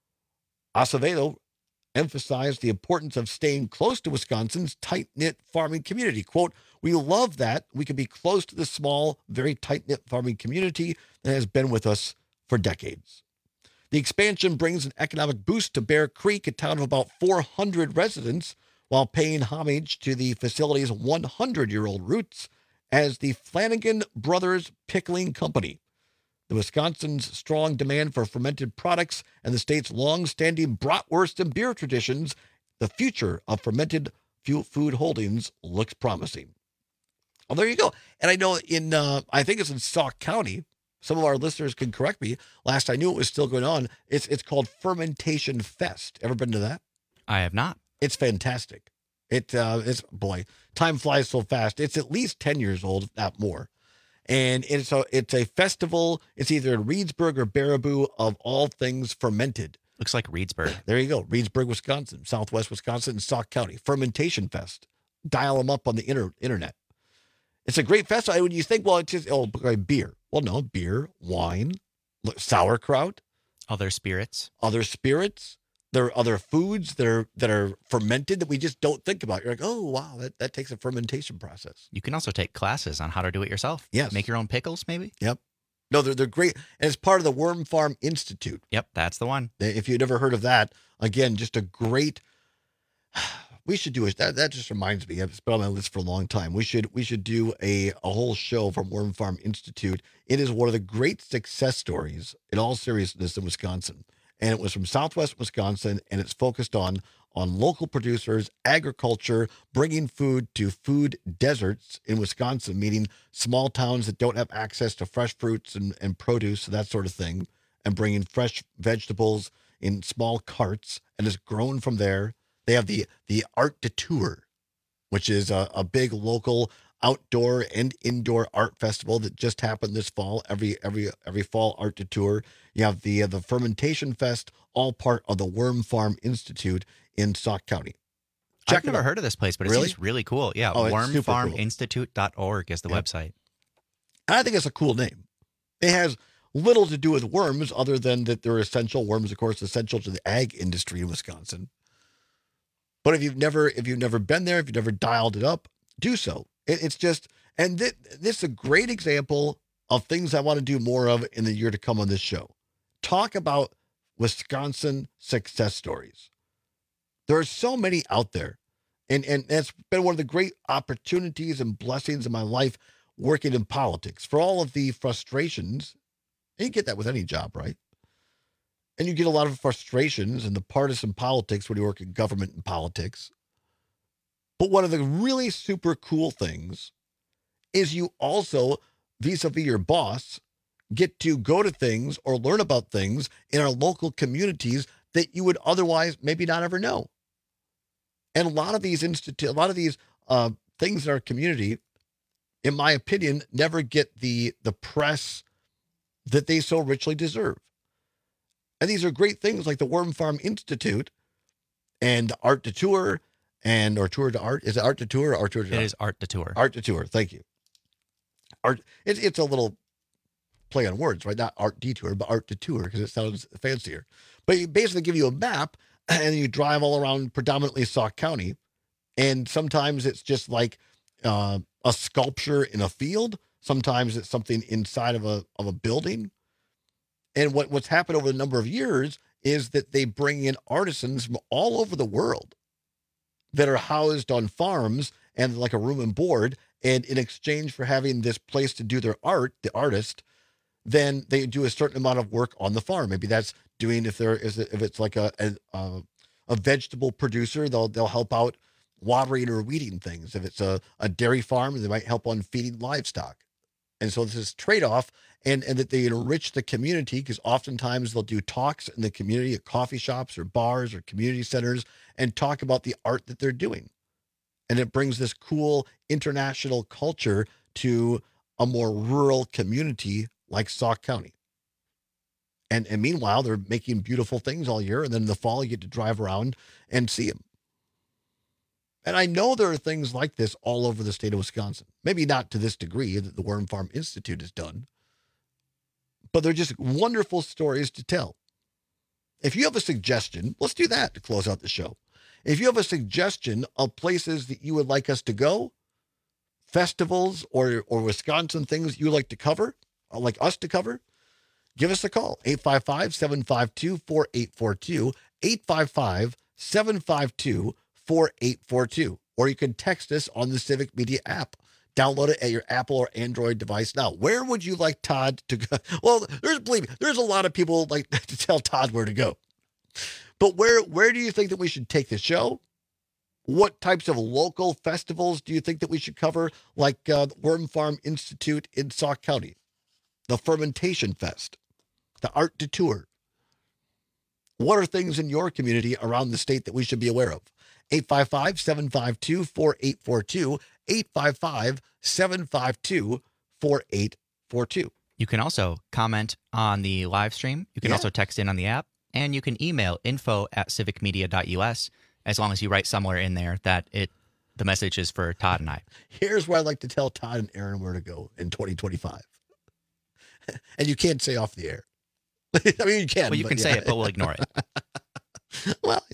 Acevedo emphasized the importance of staying close to Wisconsin's tight-knit farming community. Quote, we love that we can be close to the small, very tight-knit farming community that has been with us for decades. The expansion brings an economic boost to Bear Creek, a town of about 400 residents, while paying homage to the facility's 100-year-old roots as the Flanagan Brothers Pickling Company. The Wisconsin's strong demand for fermented products and the state's long-standing bratwurst and beer traditions, the future of Fermented Food Holdings looks promising. Well, there you go. And I know I think it's in Sauk County. Some of our listeners can correct me. Last I knew it was still going on. It's called Fermentation Fest. Ever been to that? I have not. It's fantastic. It's boy, time flies so fast. It's at least 10 years old, if not more. And it's a festival. It's either in Reedsburg or Baraboo of all things fermented. Looks like Reedsburg. There you go. Reedsburg, Wisconsin, Southwest Wisconsin, and Sauk County. Fermentation Fest. Dial them up on the internet. It's a great festival. When you think, well, it's just beer. Well, no, beer, wine, sauerkraut. Other spirits. There are other foods that are fermented that we just don't think about. You're like, oh, wow, that takes a fermentation process. You can also take classes on how to do it yourself. Yes. Make your own pickles, maybe? Yep. No, they're great. And it's part of the Worm Farm Institute. Yep, that's the one. If you've never heard of that, again, just a great... We should do it. That just reminds me. It's been on my list for a long time. We should do a whole show from Worm Farm Institute. It is one of the great success stories, in all seriousness, in Wisconsin. And it was from Southwest Wisconsin, and it's focused on local producers, agriculture, bringing food to food deserts in Wisconsin, meaning small towns that don't have access to fresh fruits and produce, that sort of thing, and bringing fresh vegetables in small carts, and it's grown from there. They have the Art de Tour, which is a big local outdoor and indoor art festival that just happened this fall. Every fall, Art de Tour. You have the Fermentation Fest, all part of the Worm Farm Institute in Sauk County. I've never heard of this place, but it seems really cool. Yeah, Oh, it's super cool. wormfarminstitute.org is the website. And I think it's a cool name. It has little to do with worms other than that they're essential. Worms, of course, essential to the ag industry in Wisconsin. But if you've never been there, if you've never dialed it up, do so. It's just, and this is a great example of things I want to do more of in the year to come on this show. Talk about Wisconsin success stories. There are so many out there. And it's been one of the great opportunities and blessings in my life working in politics. For all of the frustrations, and you get that with any job, right? And you get a lot of frustrations in the partisan politics when you work in government and politics. But one of the really super cool things is you also, vis-a-vis your boss, get to go to things or learn about things in our local communities that you would otherwise maybe not ever know. And a lot of these things in our community, in my opinion, never get the press that they so richly deserve. And these are great things like the Worm Farm Institute and Art de Tour or Tour de Art. Is it Art de Tour or Art Tour de Art? It is Art de Tour. Art de Tour. Thank you. It's a little play on words, right? Not Art Detour, but Art de Tour because it sounds fancier. But you basically give you a map and you drive all around predominantly Sauk County. And sometimes it's just like a sculpture in a field. Sometimes it's something inside of a building. And what's happened over a number of years is that they bring in artisans from all over the world that are housed on farms and like a room and board. And in exchange for having this place to do their art, the artist, then they do a certain amount of work on the farm. Maybe that's doing, if it's like a vegetable producer, they'll help out watering or weeding things. If it's a dairy farm, they might help on feeding livestock. And so this is trade-off, and that they enrich the community, because oftentimes they'll do talks in the community at coffee shops or bars or community centers and talk about the art that they're doing. And it brings this cool international culture to a more rural community like Sauk County. And meanwhile, they're making beautiful things all year, and then in the fall you get to drive around and see them. And I know there are things like this all over the state of Wisconsin. Maybe not to this degree that the Worm Farm Institute has done, but they're just wonderful stories to tell. If you have a suggestion, let's do that to close out the show. If you have a suggestion of places that you would like us to go, festivals or Wisconsin things you like to cover, or like us to cover, give us a call, 855-752-4842, 855-752-4842. Or you can text us on the Civic Media app. Download it at your Apple or Android device now. Where would you like Todd to go? Well, there's a lot of people like to tell Todd where to go. But where do you think that we should take the show? What types of local festivals do you think that we should cover? Like Worm Farm Institute in Sauk County, the Fermentation Fest, the Art de Tour. What are things in your community around the state that we should be aware of? 855-752-4842, 855-752-4842. You can also comment on the live stream. You can also text in on the app, and you can email info@civicmedia.us, as long as you write somewhere in there that the message is for Todd and I. Here's where I'd like to tell Todd and Aaron where to go in 2025. And you can't say off the air. I mean, you can. Well, you can say it, but we'll ignore it. Well,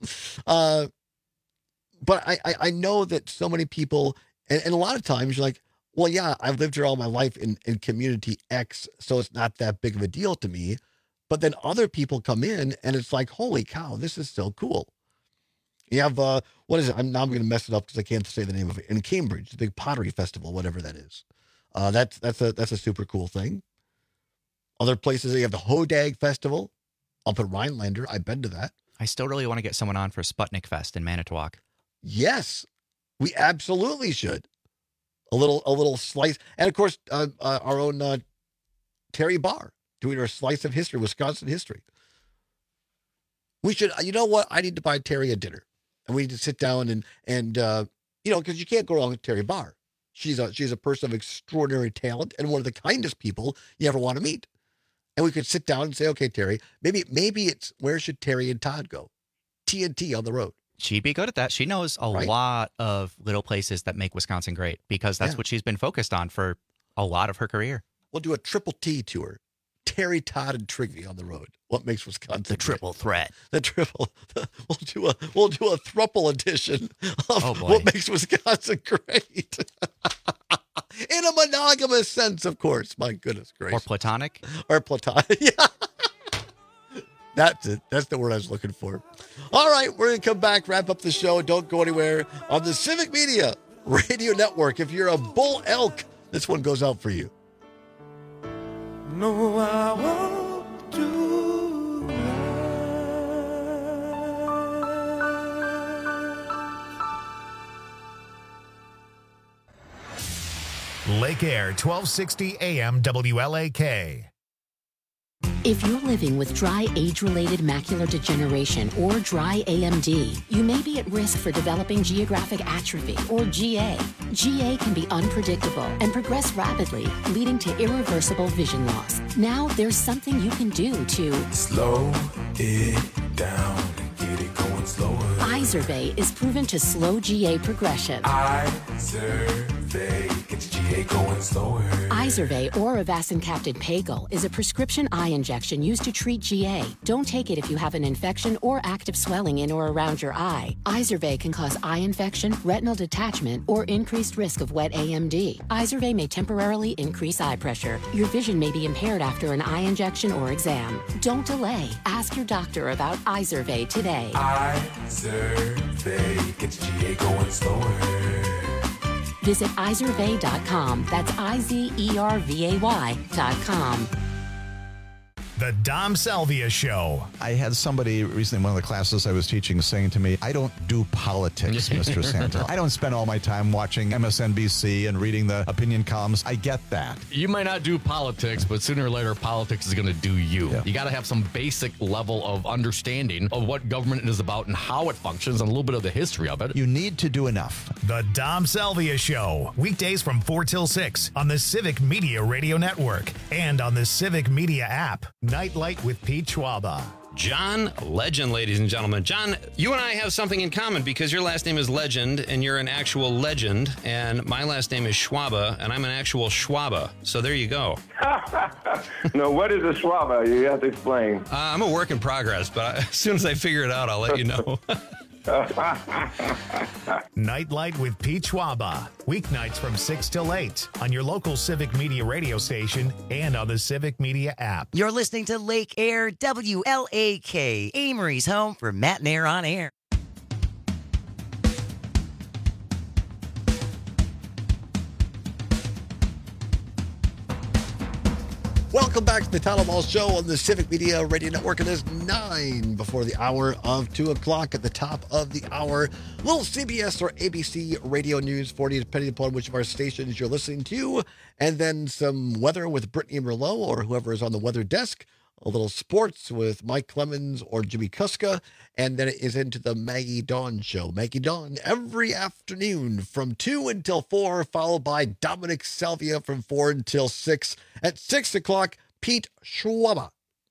but I know that so many people, and a lot of times you're like, well, yeah, I've lived here all my life in community X, so it's not that big of a deal to me. But then other people come in and it's like, holy cow, this is so cool. You have, what is it? I'm going to mess it up because I can't say the name of it. In Cambridge, the big pottery festival, whatever that is. That's a super cool thing. Other places, you have the Hodag Festival up at Rhinelander. I've been to that. I still really want to get someone on for Sputnik Fest in Manitowoc. Yes, we absolutely should. A little slice. And of course, our own Terry Barr doing our slice of history, Wisconsin history. We should, you know what? I need to buy Terry a dinner. And we need to sit down and because you can't go wrong with Terry Barr. She's a person of extraordinary talent and one of the kindest people you ever want to meet. And we could sit down and say, okay, Terry, maybe it's, where should Terry and Todd go? TNT on the road. She'd be good at that. She knows a lot of little places that make Wisconsin great, because that's what she's been focused on for a lot of her career. We'll do a triple T tour. Terry, Todd, and Trigby on the road. What makes Wisconsin the triple threat? We'll do a thruple edition of what makes Wisconsin great. In a monogamous sense, of course. My goodness gracious. Or platonic. Yeah. That's it. That's the word I was looking for. All right, we're going to come back, wrap up the show. Don't go anywhere on the Civic Media Radio Network. If you're a bull elk, this one goes out for you. No, I won't do Lake Air, 1260 AM WLAK. If you're living with dry age-related macular degeneration or dry AMD, you may be at risk for developing geographic atrophy or GA. GA can be unpredictable and progress rapidly, leading to irreversible vision loss. Now there's something you can do to slow it down and get it going slower. Izervay is proven to slow GA progression. Izervay gets GA going slower. Izervay or avacincaptad pagel is a prescription eye injection used to treat GA. Don't take it if you have an infection or active swelling in or around your eye. Izervay can cause eye infection, retinal detachment, or increased risk of wet AMD. Izervay may temporarily increase eye pressure. Your vision may be impaired after an eye injection or exam. Don't delay. Ask your doctor about Izervay today. Izervay gets GA going slower. Visit Izervay.com. That's IZERVAY.com. The Dom Salvia Show. I had somebody recently in one of the classes I was teaching saying to me, I don't do politics, Mr. Santel. I don't spend all my time watching MSNBC and reading the opinion columns. I get that. You might not do politics, but sooner or later, politics is going to do you. Yeah. You got to have some basic level of understanding of what government is about and how it functions and a little bit of the history of it. You need to do enough. The Dom Salvia Show. Weekdays from 4 till 6 on the Civic Media Radio Network and on the Civic Media app. Nightlight with Pete Schwaba. John Legend, ladies and gentlemen. John, you and I have something in common because your last name is Legend and you're an actual legend, and my last name is Schwaba and I'm an actual Schwaba. So there you go. No, what is a Schwaba? You have to explain. I'm a work in progress, but as soon as I figure it out, I'll let you know. Nightlight with Pete Schwaba. Weeknights from 6 till 8 on your local Civic Media radio station and on the Civic Media app. You're listening to Lake Air WLAK, Amory's home for Matt and Air on Air. Welcome back to the Town Hall Show on the Civic Media Radio Network. It is 9 before the hour of 2 o'clock. At the top of the hour, little CBS or ABC radio news for you, depending upon which of our stations you're listening to. And then some weather with Brittany Merlot or whoever is on the weather desk. A little sports with Mike Clemens or Jimmy Kuska. And then it is into the Maggie Dawn Show. Maggie Dawn every afternoon from 2 until 4, followed by Dominic Salvia from 4 until 6. At 6 o'clock, Pete Schwaba.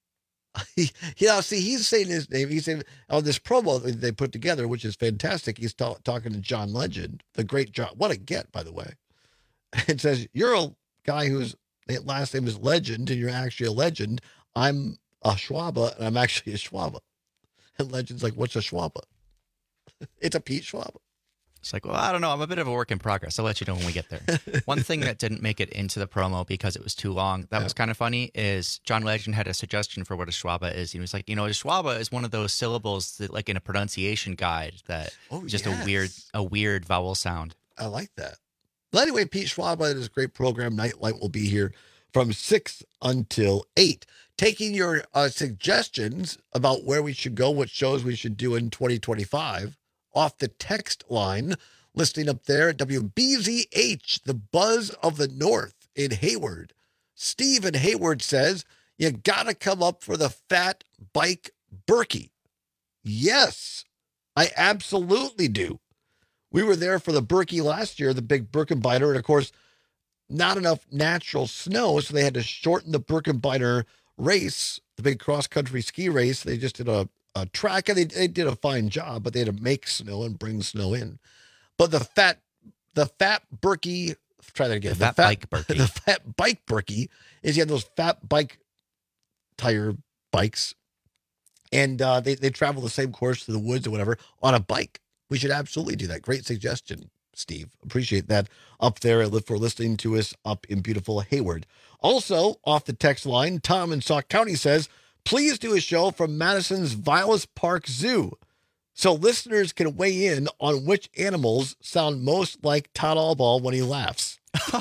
See, he's saying his name. He's saying on this promo that they put together, which is fantastic. He's talking to John Legend, the great John. What a get, by the way. It says, you're a guy whose last name is Legend, and you're actually a legend. I'm a Schwaba, and I'm actually a Schwaba. And Legend's like, what's a Schwaba? It's a Pete Schwaba. It's like, well, I don't know. I'm a bit of a work in progress. I'll let you know when we get there. One thing that didn't make it into the promo because it was too long, that was kind of funny, is John Legend had a suggestion for what a Schwaba is. He was like, a Schwaba is one of those syllables that, like in a pronunciation guide, that just a weird vowel sound. I like that. Well, anyway, Pete Schwaba and his great program, Nightlight, will be here from 6 until 8. Taking your suggestions about where we should go, what shows we should do in 2025, off the text line, listening up there, WBZH, the buzz of the North in Hayward. Steve in Hayward says, you got to come up for the fat bike Berkey. Yes, I absolutely do. We were there for the Berkey last year, the big Birkenbiner, and of course, not enough natural snow, so they had to shorten the Birkenbiner race, the big cross-country ski race. They just did a track, and they did a fine job, but they had to make snow and bring snow in. But the fat Berkey, try that again. The fat bike Berkey. The fat bike Berkey is you have those fat bike tire bikes, and they travel the same course to the woods or whatever on a bike. We should absolutely do that. Great suggestion, Steve. Appreciate that up there for listening to us up in beautiful Hayward. Also, off the text line, Tom in Sauk County says, please do a show from Madison's Vilas Park Zoo so listeners can weigh in on which animals sound most like Todd Allball when he laughs.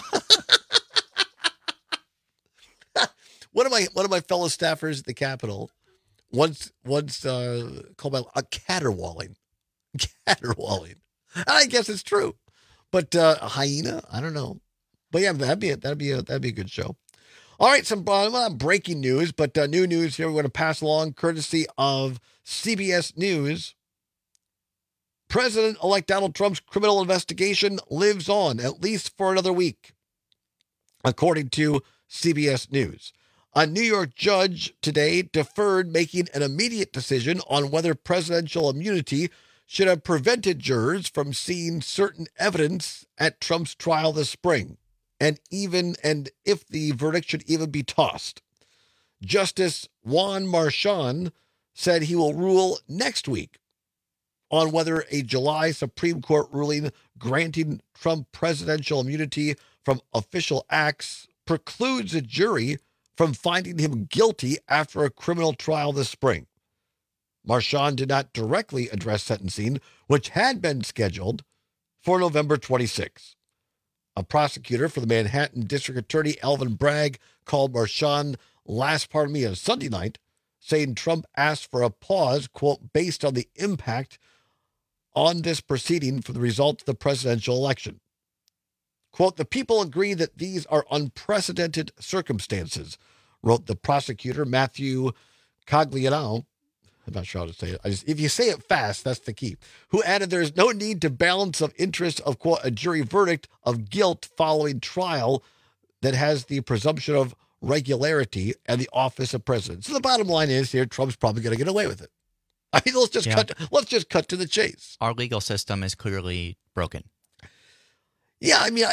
One of my fellow staffers at the Capitol once called me a caterwauling. Caterwauling. And I guess it's true. But a hyena, I don't know. But yeah, that'd be a good show. All right, some breaking news, but new news here. We're going to pass along courtesy of CBS News. President-elect Donald Trump's criminal investigation lives on, at least for another week, according to CBS News. A New York judge today deferred making an immediate decision on whether presidential immunity should have prevented jurors from seeing certain evidence at Trump's trial this spring. and if the verdict should even be tossed. Justice Juan Marchand said he will rule next week on whether a July Supreme Court ruling granting Trump presidential immunity from official acts precludes a jury from finding him guilty after a criminal trial this spring. Marchand did not directly address sentencing, which had been scheduled for November 26. A prosecutor for the Manhattan District Attorney, Alvin Bragg, called Marchand on Sunday night, saying Trump asked for a pause, quote, based on the impact on this proceeding for the result of the presidential election. Quote, the people agree that these are unprecedented circumstances, wrote the prosecutor, Matthew Cagliano. I'm not sure how to say it. If you say it fast, that's the key. Who added there is no need to balance of interest of, quote, a jury verdict of guilt following trial that has the presumption of regularity and the office of president. So the bottom line is here, Trump's probably going to get away with it. I mean, let's just cut to the chase. Our legal system is clearly broken. Yeah, I mean,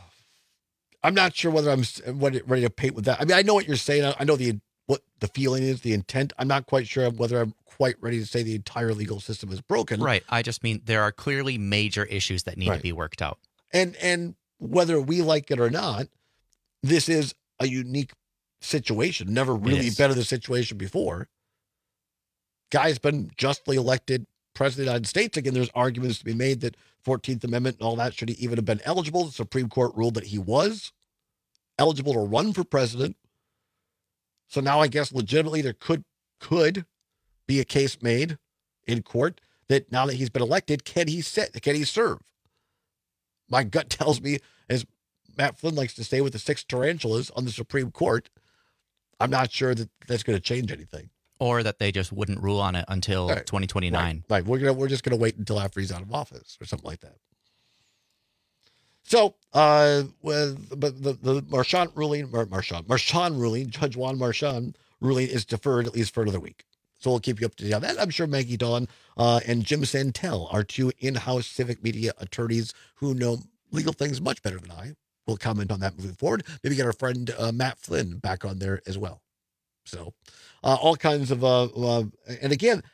I'm not sure whether I'm ready to paint with that. I mean, I know what you're saying. I know what the feeling is, the intent. I'm not quite sure whether I'm quite ready to say the entire legal system is broken. Right. I just mean there are clearly major issues that need to be worked out. And whether we like it or not, this is a unique situation. Never really been in this situation before. Guy's been justly elected president of the United States. Again, there's arguments to be made that 14th Amendment and all that should he even have been eligible. The Supreme Court ruled that he was eligible to run for president. So now I guess legitimately there could be a case made in court that now that he's been elected, can he serve? My gut tells me, as Matt Flynn likes to say with the 6 tarantulas on the Supreme Court, I'm not sure that that's going to change anything. Or that they just wouldn't rule on it until 2029. Right. We're just going to wait until after he's out of office or something like that. So, the Marchand ruling, Judge Juan Marchand ruling is deferred at least for another week. So we'll keep you up to date on that. I'm sure Maggie Dawn and Jim Santel, our 2 in-house civic media attorneys who know legal things much better than I, will comment on that moving forward. Maybe get our friend Matt Flynn back on there as well. So all kinds of, and again,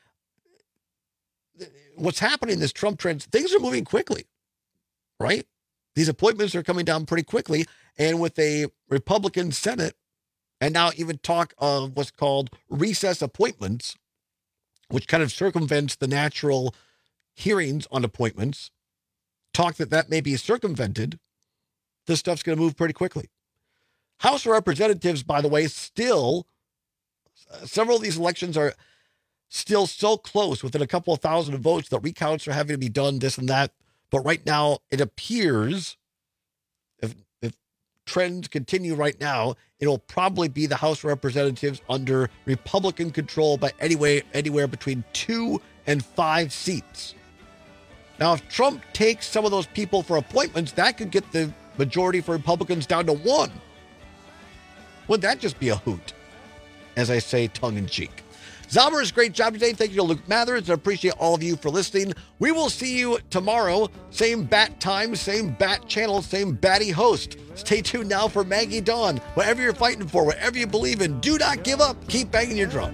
what's happening in this Trump trend, things are moving quickly, right? These appointments are coming down pretty quickly. And with a Republican Senate, and now even talk of what's called recess appointments, which kind of circumvents the natural hearings on appointments, talk that may be circumvented, this stuff's going to move pretty quickly. House of Representatives, by the way, still, several of these elections are still so close, within a couple of thousand of votes, that recounts are having to be done, this and that. But right now, it appears, if trends continue right now, it'll probably be the House of Representatives under Republican control by anywhere between 2 and 5 seats. Now, if Trump takes some of those people for appointments, that could get the majority for Republicans down to 1. Wouldn't that just be a hoot? As I say, tongue-in-cheek. Zalmer's great job today. Thank you to Luke Mathers. I appreciate all of you for listening. We will see you tomorrow. Same bat time, same bat channel, same batty host. Stay tuned now for Maggie Dawn. Whatever you're fighting for, whatever you believe in, do not give up. Keep banging your drum.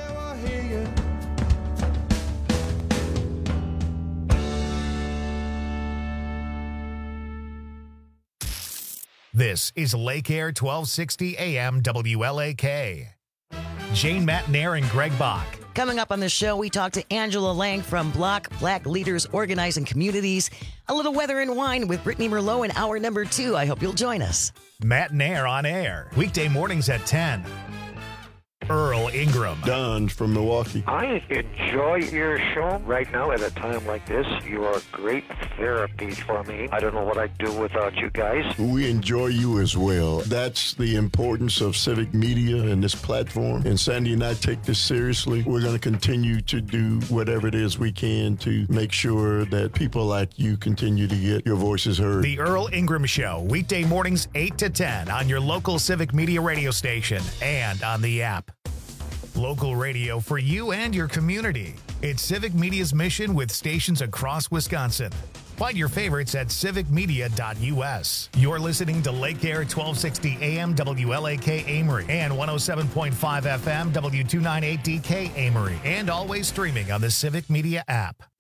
This is Lake Air 1260 AM WLAK. Jane Matnair and Greg Bach. Coming up on the show, we talk to Angela Lang from Block Black Leaders Organizing Communities. A little weather and wine with Brittany Merlot in hour number 2. I hope you'll join us. Matnair on air, weekday mornings at 10. Earl Ingram. Don from Milwaukee. I enjoy your show right now at a time like this. You are great therapy for me. I don't know what I'd do without you guys. We enjoy you as well. That's the importance of civic media and this platform. And Sandy and I take this seriously. We're going to continue to do whatever it is we can to make sure that people like you continue to get your voices heard. The Earl Ingram Show, weekday mornings 8 to 10 on your local civic media radio station and on the app. Local radio for you and your community. It's Civic Media's mission with stations across Wisconsin. Find your favorites at civicmedia.us. You're listening to Lake Air 1260 AM WLAK Amory and 107.5 FM W298DK Amory, and always streaming on the Civic Media app.